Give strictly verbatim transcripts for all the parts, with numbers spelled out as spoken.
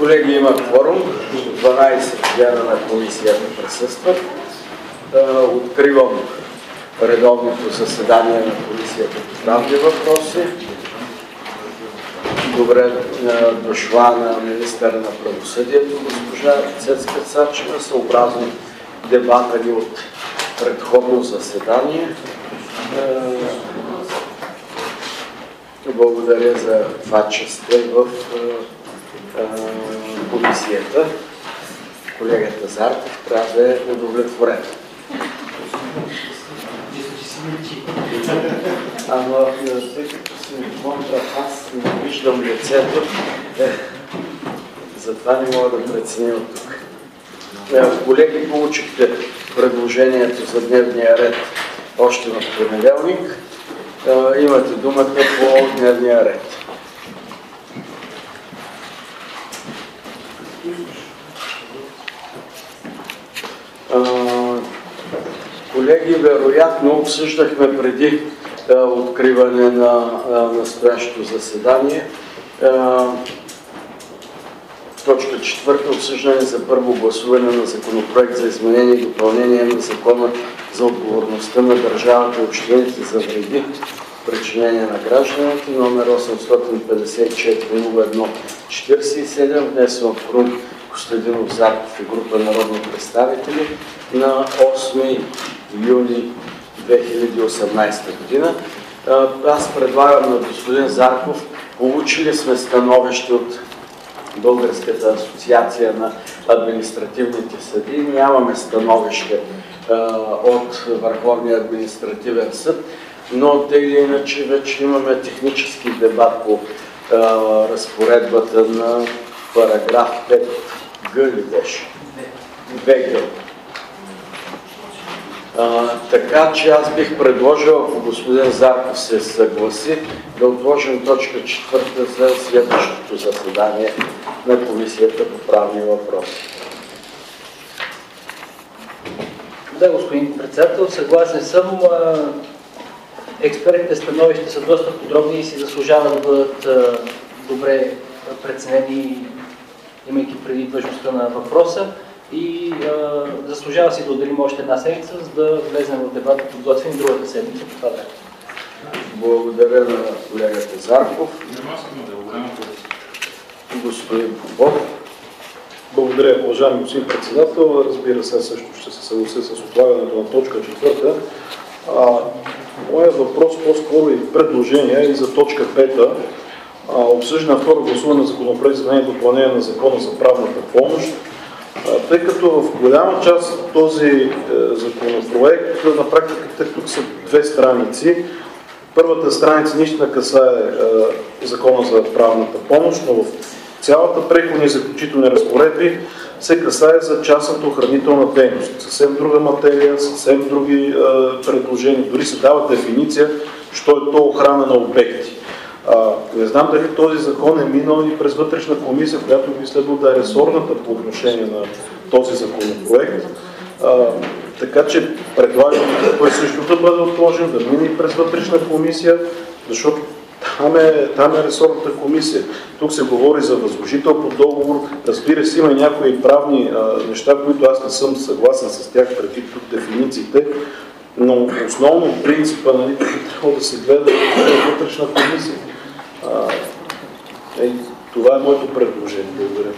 Колеги, има кворум. дванадесет члена на комисията присъстват. Откривам редовното заседание на комисията по правни въпроси. Добре дошла на министъра на правосъдието, госпожа Цецка Цачева, съобразно дебата ни от предходно заседание. Благодаря за това, че сте в комисията. Колегата Зарков трябва да е удовлетворен. Ама, тъй като съм контра, аз не виждам лицето, е, затова не мога да преценя от тук. Колеги, получихте предложението за дневния ред още в понеделник. Имате думата по дневния ред. Колеги, вероятно обсъждахме преди откриване на настоящото заседание точка четвърта, обсъждане за първо гласуване на законопроект за изменение и допълнение на закона за отговорността на държавата и общините за вреди, причинение на гражданите, номер осемстотин петдесет и четири нула едно четиридесет и седем, внесен от Крум Костадинов Зарков и група народни представители на осми юни две хиляди и осемнадесета година. Аз предлагам на господин Зарков, получили сме становище от Българската асоциация на административните съдии, нямаме становище а, от Върховния административен съд, но тъй или иначе вече имаме технически дебат по а, разпоредбата на параграф пет Г ли беше? две Г. А, така че аз бих предложил, ако господин Зарков се съгласи, да отложим точка четвърта за следващото заседание на комисията по правни въпроси. Да, господин председател, съгласен съм. Експертните становища са доста подробни и си заслужава да бъдат добре преценени, имайки преди важността на въпроса. И а, заслужава си да отделим още една седмица, за да влезем в дебата, подготвим другата седмица по това време. Благодаря на колегата Зарков. Господин Попов. Благодаря, уважаеми господин председател. Разбира се, също ще се съглася с отлагането на точка четвърта. Моят въпрос по-скоро и предложение и за точка пета. Обсъждане на второ гласуване на законопроект за изменение и допълнение на закона за правната помощ. Тъй като в голяма част от този е, законопроект, на практика тук са две страници. Първата страница наистина касае е, закона за правната помощ, но в цялата преходни и заключителни разпоредби се касае за частната охранителна дейност. Съвсем друга материя, съвсем други е, предложения. Дори се дава дефиниция, що е то охрана на обекти. А, не знам дали този закон е минал и през вътрешна комисия, която би следвало да е ресорната по отношение на този законопроект. А, така че предлагам той също да бъде отложен, да мине и през вътрешна комисия, защото там е, там е ресорната комисия. Тук се говори за възложител по договор. Разбира се, има и някои правни а, неща, които аз не съм съгласен с тях предвид тук дефинициите, но основно принципа, нали, трябва да се гледа в вътрешна комисия. А, е, това е моето предложение. Благодаря.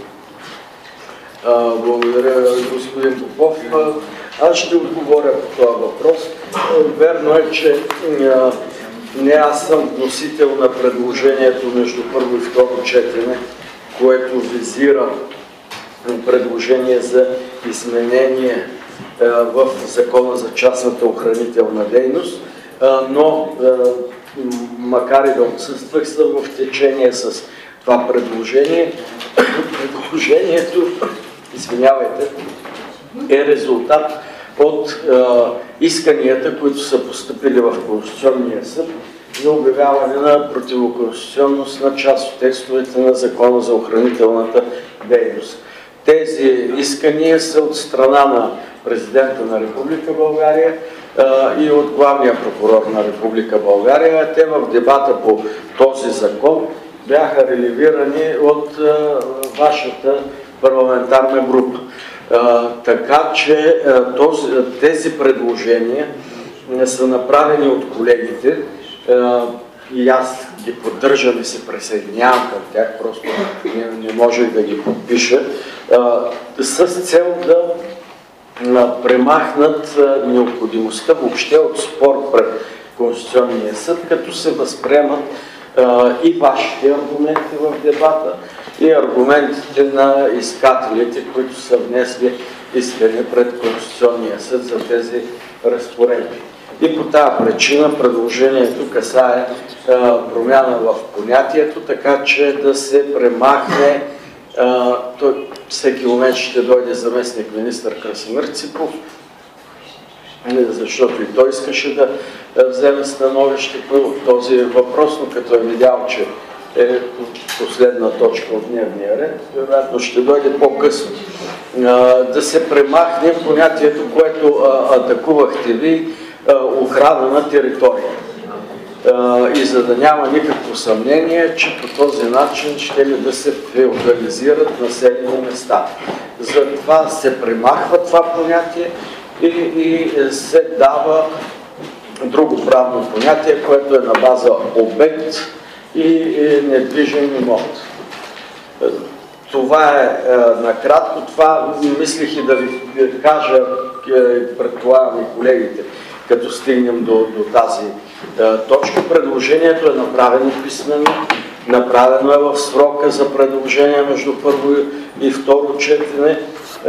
А, благодаря, господин Попов. Аз ще отговоря по това въпрос. Верно е, че а, не аз съм вносител на предложението между първо и второ четене, което визира предложение за изменение а, в закона за частната охранителна дейност, а, но а, макар и да отсъствах, съм в течение с това предложение. Предложението, извинявайте, е резултат от е, исканията, които са постъпили в Конституционния съд за обявяване на противоконституционност на част от текстовете на закона за охранителната дейност. Тези искания са от страна на президента на Република България и от главния прокурор на Република България. Те в дебата по този закон бяха релевирани от вашата парламентарна група. А, така че а, този, тези предложения а, са направени от колегите а, и аз ги поддържам и се присъединявам към тях, просто не, не можех да ги подпиша, а, с цел да а, премахнат а, необходимостта въобще от спор пред Конституционния съд, като се възприемат а, и вашите аргументи в дебата, и аргументите на искателите, които са внесли искане пред Конституционния съд за тези разпоредби. И по тази причина предложението касае а, промяна в понятието, така че да се премахне, а, той, всеки момент ще дойде заместник министър Красимир Ципов, защото и той искаше да вземе становище по този въпрос, но като е видял, че е последна точка от дневния ред, вероятно ще дойде по-късно. Да се премахне понятието, което атакувахте ви, охрана на територия. И за да няма никакво съмнение, че по този начин ще ли да се феодализират населени места. Затова се премахва това понятие и, и се дава друго правно понятие, което е на база обект и недвижим имот. Това е, е накратко. Това мислих и да ви кажа, предполагам и колегите, като стигнем до, до тази е, точка. Предложението е направено писмено, направено е в срока за предложение между първо и второ четене. Е,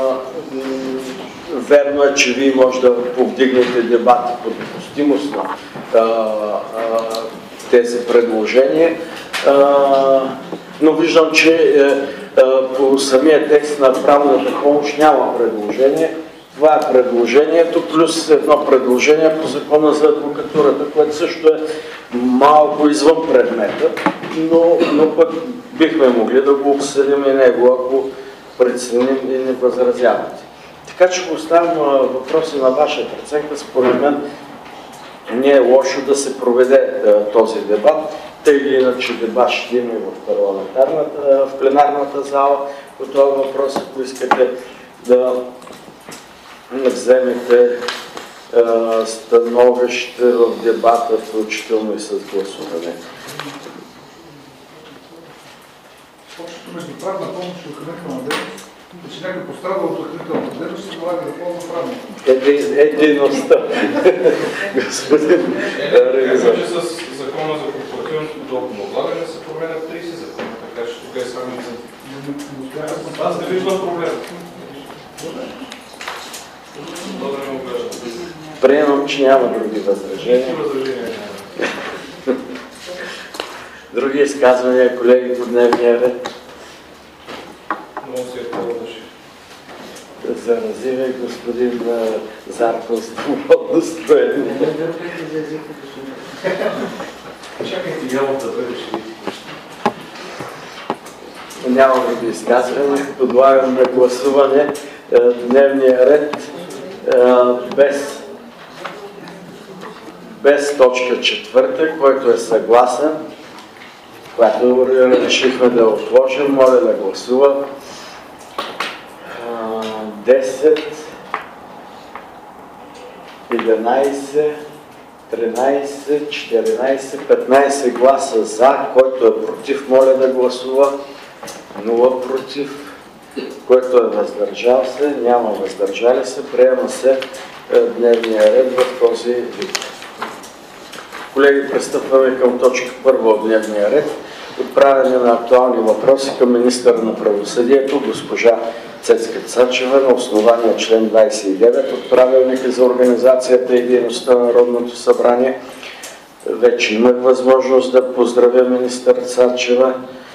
верно е, че вие може да повдигнете дебати по допустимост на е, е, тези предложения, а, но виждам, че а, по самия текст на правната помощ няма предложение. Това е предложението, плюс едно предложение по закона за адвокатурата, което също е малко извън предмета, но, но пък бихме могли да го обсъдим и него, ако преценим и не възразявате. Така че поставям въпроса на вашата преценка. Според мен не е лошо да се проведе а, този дебат, тъй или иначе дебат ще има в парламентарната, в пленарната зала по това въпрос, ако искате да вземете а, становище в дебата, включително и с гласуване. Общото между правна помощ и охранителна дейност, че някой пострадал от охранителната дейност се налага да ползва правна помощ. Едиността. Господин ревизор. С закона за корпоративното подоходно облагане се променят тридесет закона, така че тук е само за... Аз не виждам проблем. Приемам, че няма други възражения. Други изказвания, колеги, по дневния ред? Много се е поводеше. Заразива и господин Зарков с свободно стояние. Чакайте, няма да бъдеш. Няма други изказвания. Подлагам на гласуване дневния ред без, без точка четвърта, който е съгласен, която решихме да отложим. Моля да гласува. десет, единайсет, тринайсет, четиринайсет, петнайсет гласа за, който е против, моля да гласува. нула против, който е въздържал се, няма въздържали се, приема се дневния ред в този вид. Колеги, пристъпваме към точка първа от дневния ред. Отправяне на актуални въпроси към министъра на правосъдието, госпожа Цецка Цачева, на основание член двайсет и девет от Правилника за организацията и дейността на Народното събрание. Вече имах възможност да поздравя министър Цачева.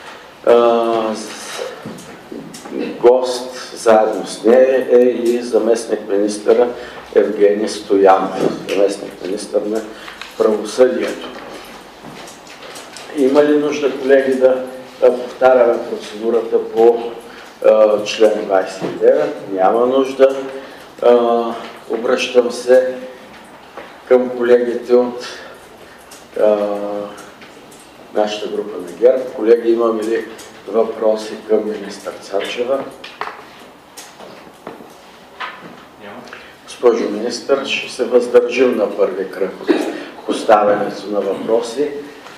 Гост заедно с нея е и заместник-министъра Евгений Стоянов, заместник-министър на правосъдието. Има ли нужда, колеги, да, да повтаряме процедурата по а, член двайсет и девет? Няма нужда. А, обръщам се към колегите от а, нашата група на ГЕРБ. Колеги, имаме ли въпроси към министър Цачева? Госпожо министър, ще се въздържим на първи кръг от поставянето на въпроси.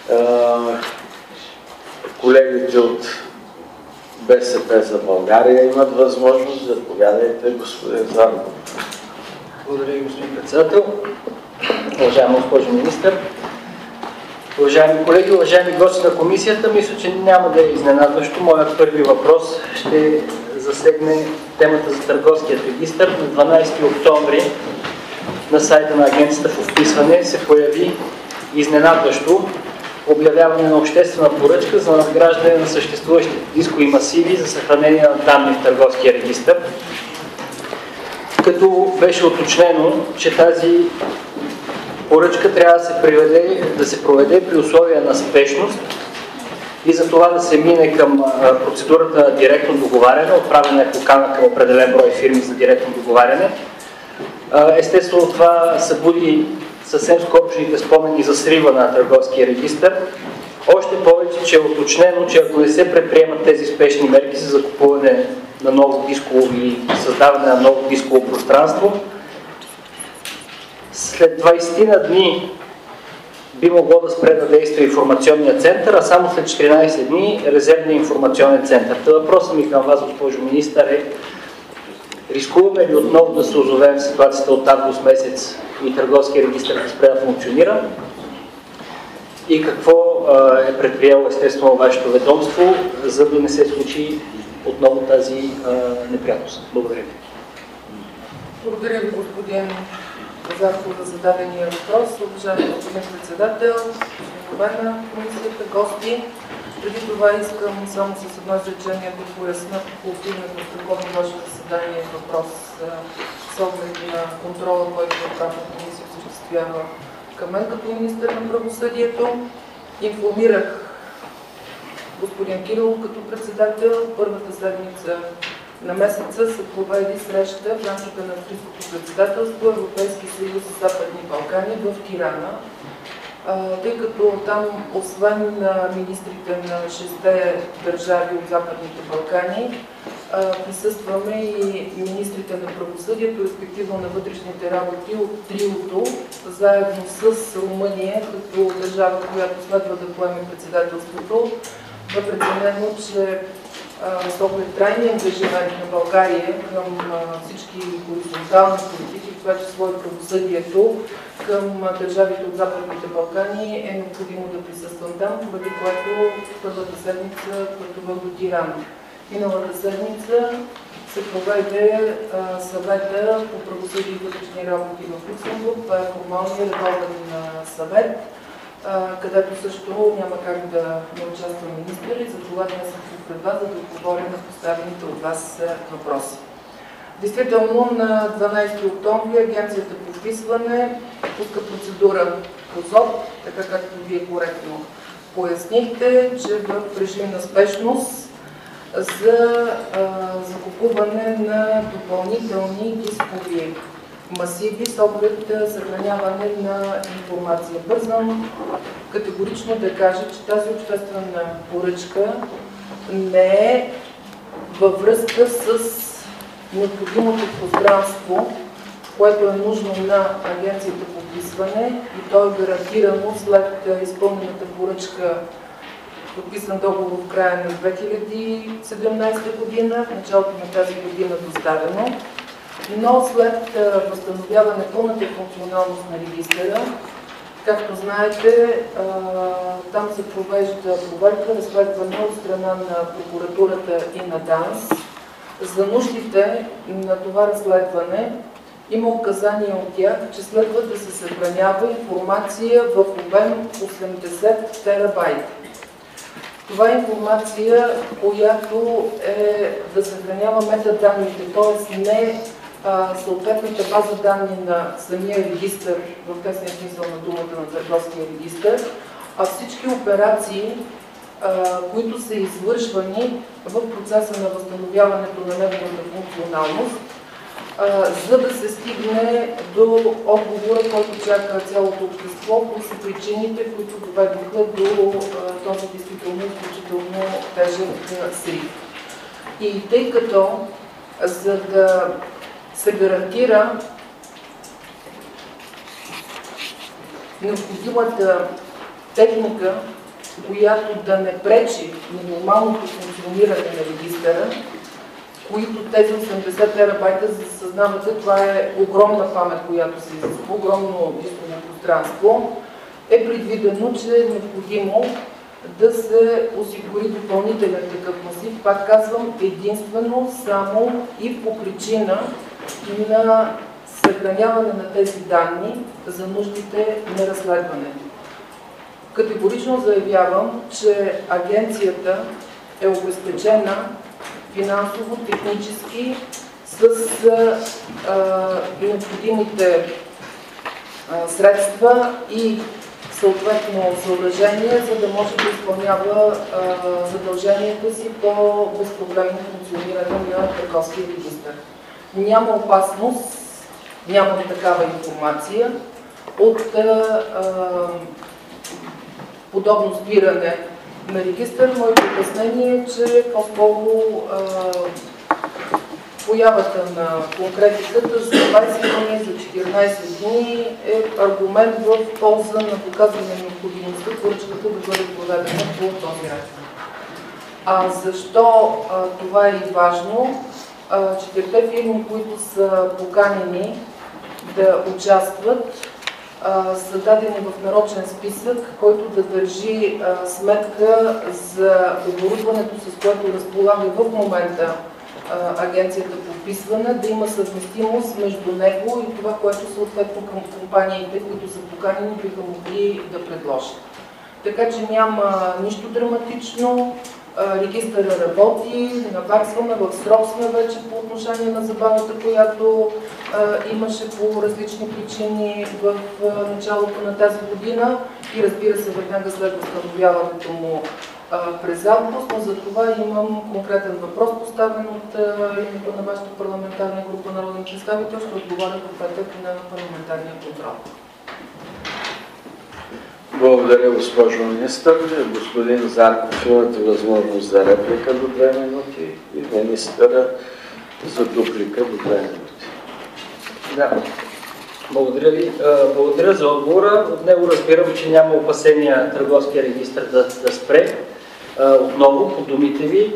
Колегите от БСП за България имат възможност. Заповядайте, господин Зарков. Благодаря ви, господин председател. Уважаема госпожо министър, уважаеми колеги, уважаеми гости на комисията, мисля, че няма да е изненадващо. Моят първи въпрос ще засегне темата за търговският регистър. На дванадесети октомври на сайта на Агенцията по вписване се появи изненадващо обявяване на обществена поръчка за надграждане на съществуващите дискови масиви за съхранение на данни в търговския регистър, като беше уточнено, че тази поръчка трябва да се, приведе, да се проведе при условия на спешност и за това да се мине към процедурата на директно договаряне, отправена е покана към определен брой фирми за директно договаряне. Естествено, това събуди съвсем скорошните спомени за срива на търговския регистър. Още повече, че е уточнено, че ако не се предприемат тези спешни мерки за закупуване на ново дисково или създаване на ново дисково пространство, след двадесет на дни би могло да спре да действа информационния център, а само след четиринадесет дни резервния информационен център. Та въпросът ми към вас, госпожо министър, е: рискуваме ли отново да се озовем в ситуацията от август месец и търговския регистър да спре да функционира? И какво е предприело естествено вашето ведомство, за да не се случи отново тази а, неприятност? Благодаря ви. Благодаря ви, господин Зарков, за зададения въпрос. Уважаеми господин председател, членове на комисията, гости. Преди това искам само с едно изречение да поясня по повдигнато в такова ваше заседание въпрос с оглед на контрола, който в Правната комисия осъществява към мен като министър на правосъдието. Информирах господин Кирилов като председател. Първата седмица на месеца се проведе среща в рамките на австрийското председателство Европейски съюз за Западни Балкани в Тирана, тъй като там, освен на министрите на шестте държави от Западните Балкани, присъстваме и министрите на правосъдието, респективно на вътрешните работи от триото, заедно с Румъния, като държава, която следва да поеме председателството. Бе преценено, че с оглед трайния ангажимент на България към всички хоризонтални политики, в това число и правосъдието, към държавите от Западните Балкани, е необходимо да присъствам там, поради което първата седмица пътувах до Тирана. Миналата седмица се проведе а, съвета по правосъдие и вътрешни работи в Люксембург. Това е формалният редовен съвет, а, където също няма как да не участва министър, и за това днес съм пред вас, за да отговоря на поставените от вас въпроси. Действително на дванадесети октомври Агенцията по вписване пуска процедура по ЗОП, така както вие коректно пояснихте, че в режим на спешност за а, закупуване на допълнителни дискови масиви с оглед съхраняване на информация. Бързам категорично да кажа, че тази обществена поръчка не е във връзка с необходимото пространство, което е нужно на Агенцията по вписване, и то е гарантирано след изпълнената поръчка, подписан договор в края на две хиляди и седемнадесета година, в началото на тази година доставено, но след възстановяване пълната функционалност на регистъра, както знаете, там се провежда проверка, разследване от страна на прокуратурата и на ДАНС. За нуждите на това разследване има указания от тях, че следва да се съхранява информация в обем осемдесет терабайта. Това е информация, която е да съхранява метаданните, т.е. не а, съответната база данни на самия регистър, в тесния смисъл на думата на търговския регистър, а всички операции, а, които са извършвани в процеса на възстановяването на неговата функционалност. за да се стигне до отговора, който чака цялото общество, кои са причините, които доведоха до този действително изключително тежък срив. И тъй като, за да се гарантира необходимата техника, която да не пречи на нормалното функциониране на регистъра, които тези осемдесет терабайта, за да съзнавате, това е огромна памет, която се изисква, огромно дисково пространство, е предвидено, че е необходимо да се осигури допълнителен такъв масив, пак казвам, единствено, само и по причина на съхраняване на тези данни за нуждите на разследването. Категорично заявявам, че агенцията е обезпечена финансово, технически, с а, необходимите а, средства и съответно съоръжение, за да може да изпълнява а, задълженията си по безпроблемно функциониране на търговския регистър. Няма опасност, нямам такава информация от а, а, подобно спиране на регистър. Моето обяснение е, че по-скоро появата на конкретиката за двайсет дни, за четиринайсет дни е аргумент в полза на доказване на необходимостта поръчката да бъде проведена по този начин. А защо а, това е и важно? Четирите фирми, които са поканени да участват, са дадени в нарочен списък, който да държи а, сметка за оборудването, с което разполага в момента а, агенцията по вписване, да има съвместимост между него и това, което съответно към компаниите, които са поканени, биха могли да предложат. Така че няма нищо драматично. Регистърът работи, наваксваме, в срок сме вече по отношение на забавата, която а, имаше по различни причини в а, началото на тази година и разбира се веднага след възстановяването му а, през август, но за това имам конкретен въпрос, поставен от а, името на вашата парламентарна група народен представител, ще отговоря в петък на парламентарния контрол. Благодаря, госпожо министър. Господин Зарков, имате възможност за реплика до две минути и министъра за дуплика до две минути. Да. Благодаря ви. Благодаря за отговора. От него разбирам, че няма опасения търговския регистр да, да спре. Отново, по думите ви.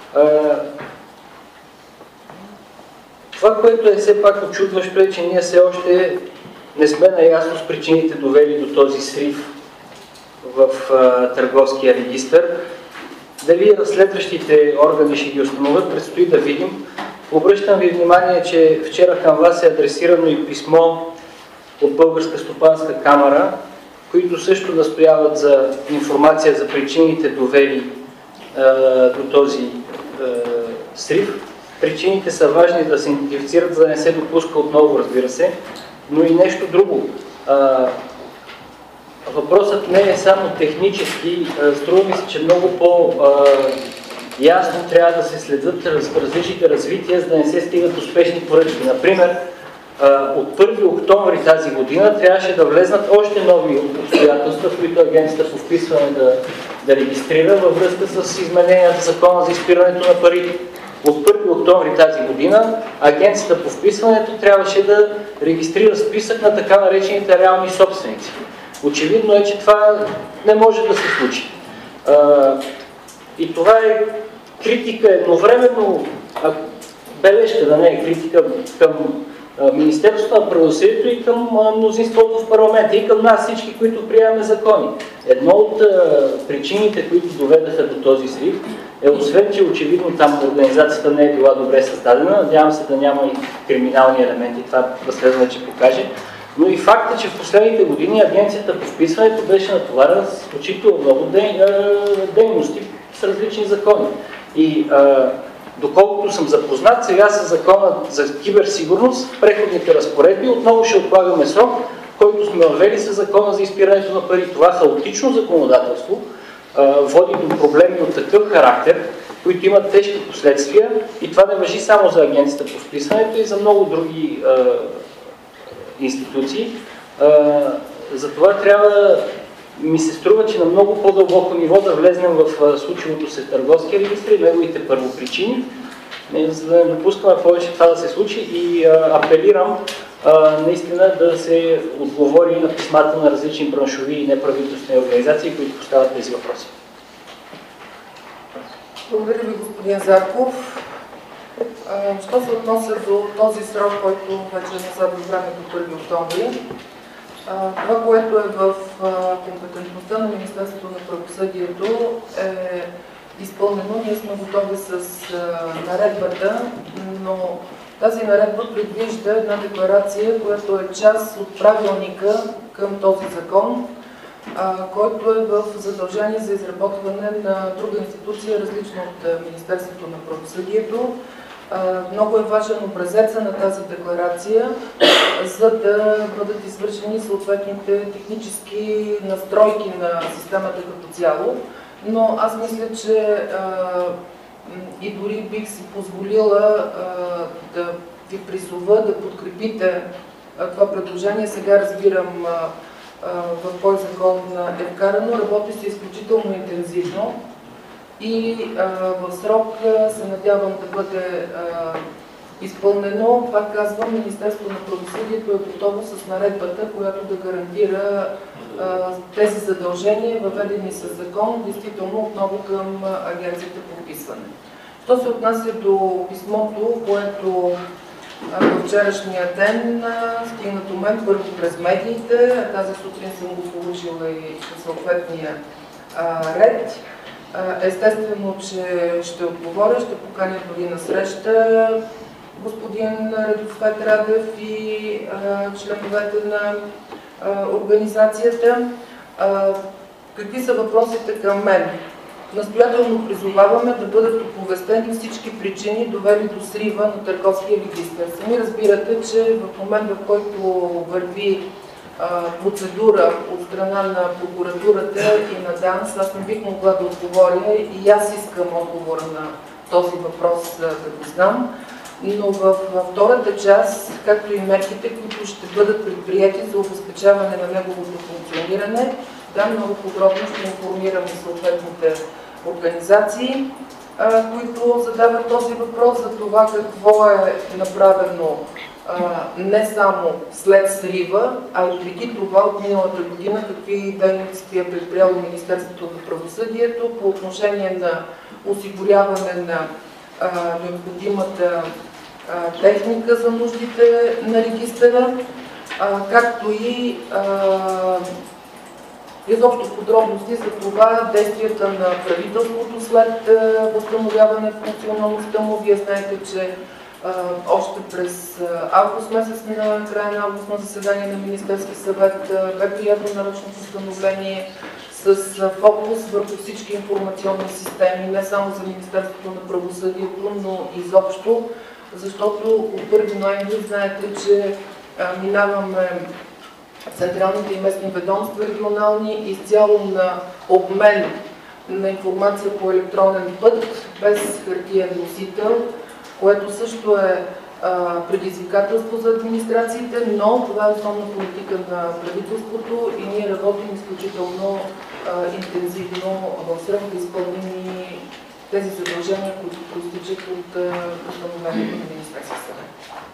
Това, което е все пак очудващо, е, че ние все още не сме наясно с причините, довели до този срив в а, търговския регистър. Дали разследващите органи ще ги установят, предстои да видим. Обръщам ви внимание, че вчера към вас е адресирано и писмо от Българска стопанска камара, които също настояват за информация за причините, довели а, до този а, срив. Причините са важни да се идентифицират, за да не се допуска отново, разбира се, но и нещо друго. А, Въпросът не е само технически, струва ми се, че много по-ясно трябва да се следят различните развития, за да не се стигат успешни поръчки. Например, от първи октомври тази година трябваше да влезнат още нови обстоятелства, които агенцията по вписване да, да регистрира във връзка с измененията в закона за изпирането на пари. От първи октомври тази година агенцията по вписването трябваше да регистрира списък на така наречените реални собственици. Очевидно е, че това не може да се случи. А, и това е критика едновременно, а, бележка да не е критика към а, Министерството на правосъдието и към а, мнозинството в парламента и към нас всички, които приемаме закони. Едно от а, причините, които доведаха до този срив, е освен, че очевидно там организацията не е била добре създадена, надявам се да няма и криминални елементи, това разследване ще покаже. Но и факт е, че в последните години агенцията по вписването беше натоварена с изключително много дейности с различни закони. И а, доколкото съм запознат, сега с закона за киберсигурност, преходните разпоредби, отново ще отлагаме срок, който сме въвели с закона за изпирането на пари. Това хаотично законодателство а, води до проблеми от такъв характер които имат тежки последствия, и това не важи само за Агенцията по вписването, и за много други е, институции. Е, затова трябва, ми се струва, че на много по-дълбоко ниво да влезнем в случилото се в търговския регистр и неговите първопричини, за да не допускаме повече това да се случи, и а, апелирам а, наистина да се отговори на писмата на различни браншови и неправителствени организации, които поставят тези въпроси. Благодаря ви, господин Зарков. А, що се отнася до този срок, който вече е назад във времето първи октомври, а, това, което е в а, компетентността на Министерството на правосъдието, е изпълнено. Ние сме готови с а, наредбата, но тази наредба предвижда една декларация, която е част от правилника към този закон, а, който е в задължение за изработване на друга институция, различна от Министерството на правосъдието. А, много е важен образеца на тази декларация, за да бъдат извършени съответните технически настройки на системата като цяло. Но аз мисля, че а, и дори бих си позволила а, да ви призова да подкрепите а, това предложение. Сега разбирам а, а, в кой закон е вкарано. Работи се изключително интензивно и а, в срок а, се надявам да бъде а, изпълнено. Пак казвам, Министерството на правосъдието е готово с наредбата, която да гарантира тези задължения, въведени с закон, действително отново към Агенцията по вписване. Що се отнася до писмото, което във вчерашния ден стигна до мен първо през медиите, тази сутрин съм го получила и със съответния ред. Естествено, че ще отговоря, ще поканя дори на среща господин Радослав Радев и членовете на организацията. Какви са въпросите към мен? Настоятелно призоваваме да бъдат оповестени всички причини, довели до срива на търговския регистър. Сами разбирате, че в момент, в който върви процедура от страна на прокуратурата и на ДАНС, аз не бих могла да отговоря, и аз искам отговора на този въпрос да го знам. Но във втората част, както и мерките, които ще бъдат предприяти за обезпечаване на неговото функциониране, да, много подробно ще информирам и съответните организации, а, които задават този въпрос за това какво е направено а, не само след срива, а и преди това от миналата година, какви дейности е предприяло Министерството на правосъдието по отношение на осигуряване на а, необходимата а, техника за нуждите на регистъра, а, както и а, изобщо подробности за това действията на правителството след а, възстановяване функционалността му. Вие знаете, че а, още през август месец, на края на август на заседание на Министерски съвет бе прието наръчно постановление с фокус върху всички информационни системи, не само за Министерството на правосъдието, но изобщо, защото от първи ноември знаете, че а, минаваме централните и местни ведомства, регионални, изцяло на обмен на информация по електронен път, без хартиен носител, което също е а, предизвикателство за администрациите, но това е основна политика на правителството и ние работим изключително а, интензивно в срок да изпълним и тези задължения, които проистичат от постановлението на Министерския съвет.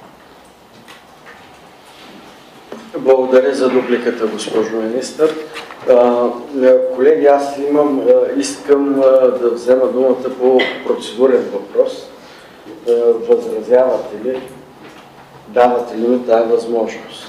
Благодаря за дупликата, госпожо министър. Колеги, аз имам, искам да взема думата по процедурен въпрос. Възразявате ли? Давате ли ми тази възможност?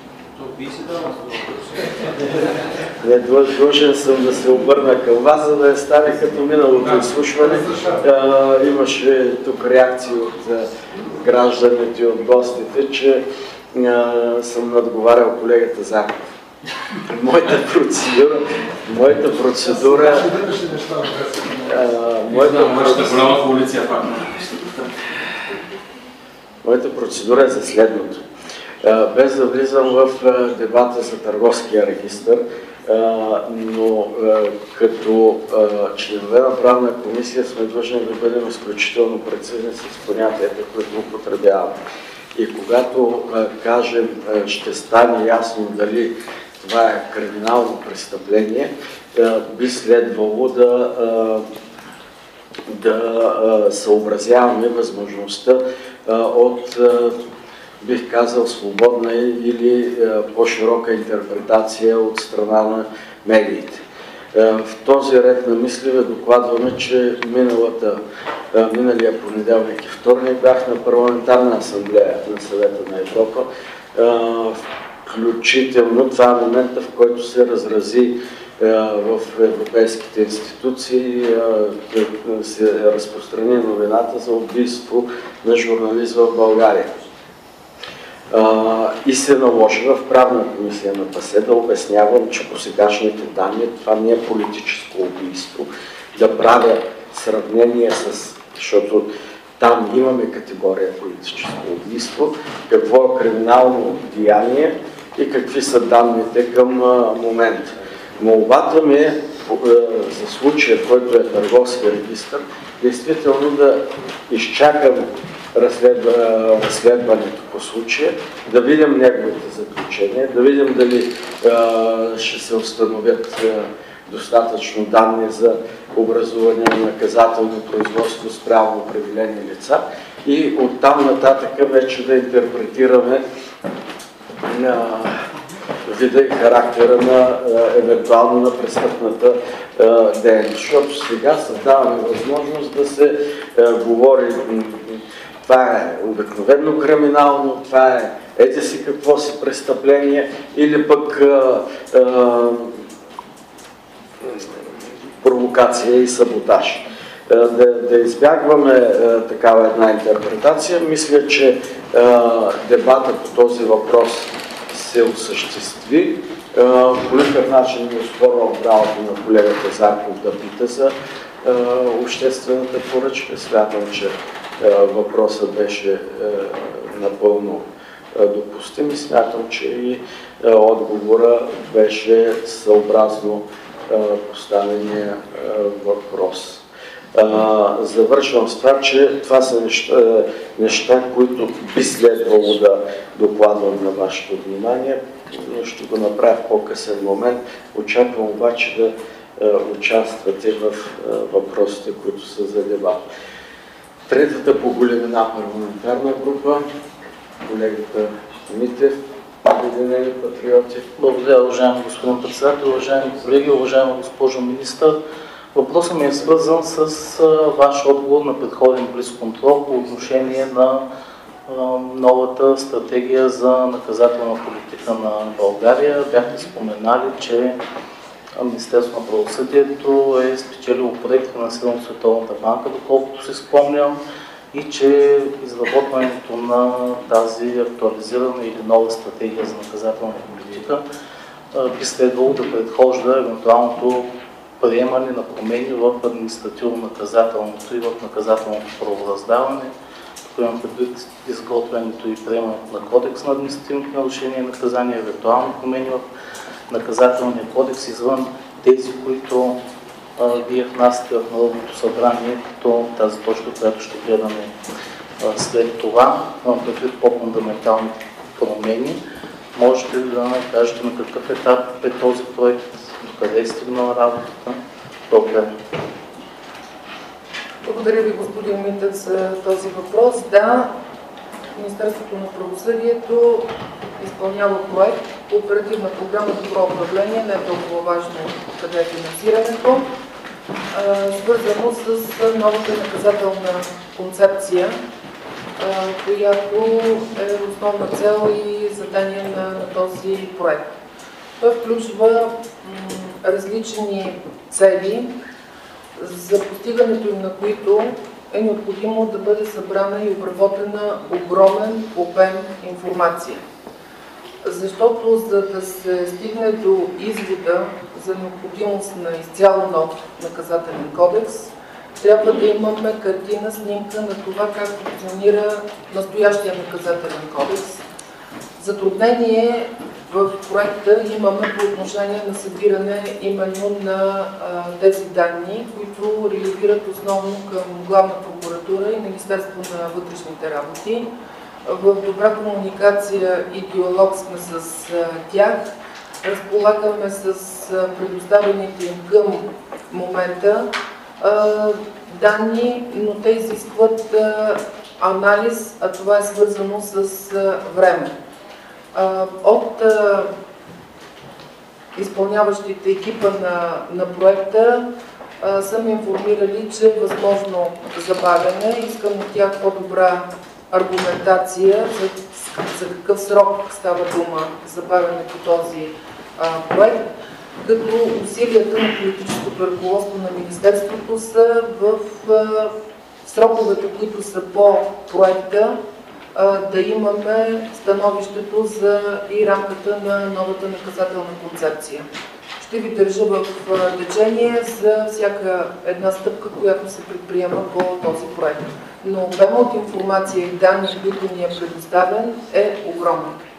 Не, длъжен съм да се обърна към вас, за да не стане като миналото изслушване. Имаше тук реакции от гражданите и от гостите, че съм надговарял колегата Зарков. Моята процедура... Моята процедура... Моята процедура е за следното. Без да влизам в дебата за търговския регистър, но като членове на правна комисия сме длъжни да бъдем изключително прецизни с понятията, които употребяваме. И когато кажем, ще стане ясно дали това е криминално престъпление, би следвало да, да съобразяваме възможността от, бих казал, свободна или по-широка интерпретация от страна на медиите. В този ред на мисли ви докладваме, че миналата, миналия понеделник и вторник бях на парламентарна асамблея на Съвета на Европа. Включително това е момента, в който се разрази в европейските институции, се разпространи новината за убийство на журналист в България. И се наложи в правна комисия на ПАСЕ да обяснявам, че по сегашните данни това не е политическо убийство. Да правя сравнение с, защото там имаме категория политическо убийство, какво е криминално деяние и какви са данните към момента. Молбата ми е за случая, който е търговски регистър, действително да изчакам разследва, разследването по случая, да видим неговите заключения, да видим дали а, ще се установят а, достатъчно данни за образуване на наказателно производство спрямо определени лица и оттам нататък вече да интерпретираме а, вида и характера на евентуално на престъпната дейност. Защото сега създаваме възможност да се говори, това е обикновено криминално, това е ети си какво си престъпление, или пък а, а, провокация и саботаж. А, да, да избягваме а, такава една интерпретация. Мисля, че а, дебата по този въпрос се осъществи. По никакъв начин не оспорвам правото на колегата Зарков да пита за обществената поръчка. Смятам, че въпросът беше напълно допустим и смятам, че и отговора беше съобразно поставения въпрос. Uh, завършвам с това, че това са неща, неща, които би следвало да докладвам на вашето внимание, но ще го направя в по-късен момент. Очаквам обаче да uh, участвате в uh, въпросите, които са за дебат. Третата по големина парламентарна група, колегата Митев, Обединени патриоти. Благодаря, уважаеми господин председател, уважаеми колеги, уважаема госпожо министър. Въпросът ми е свързан с а, ваш отговор на предходен близконтрол по отношение на а, новата стратегия за наказателна политика на България. Бяхте споменали, че Министерството на правосъдието е спечелило проект, финансиран от Световната банка, доколкото се спомням, и че изработването на тази актуализирана или нова стратегия за наказателна политика а, би следвало да предхожда евентуалното приемане на промени в административно-наказателното и в наказателното правораздаване. Тук имам предвид изготвянето и приемането на кодекс на административните нарушения и наказания, евентуални промени в наказателния кодекс, извън тези, които а, вие внасяте в Народното събрание, като тази точка, която ще гледаме а, след това, имам предвид по-фундаментални промени. Можете ли да кажете на какъв етап е този проект? Къде е стигнала работата? Добре. Благодаря ви, господин Митев, за този въпрос. Да, Министерството на правосъдието изпълнява проект по оперативна програма Добро управление, не е толкова важно къде е финансирането, свързано с новата наказателна концепция, която е основна цел и задание на, на този проект. Той включва различни цели, за постигането им на които е необходимо да бъде събрана и обработена огромен обем информация. Защото за да се стигне до извода за необходимост на изцяло нов наказателен кодекс, трябва да имаме картина, снимка на това как функционира настоящия наказателен кодекс. Затруднение в проекта имаме по отношение на събиране именно на а, тези данни, които релевират основно към Главна прокуратура и Министерство на вътрешните работи. В добра комуникация и диалог сме с а, тях. Разполагаме с а, предоставените им към момента а, данни, но те изискват а, анализ, а това е свързано с а, време. От а, изпълняващите екипа на, на проекта а, са ме информирали, че е възможно забавяне. Искам от тях по-добра аргументация за, за какъв срок става дума забавяне по този а, проект, като усилията на политическото ръководство на Министерството са в а, сроковете, които са по проекта, да имаме становището за и рамката на новата наказателна концепция. Ще ви държа в течение за всяка една стъпка, която се предприема по този проект. Но обема от информация и данни, които ни е предоставен, е огромен.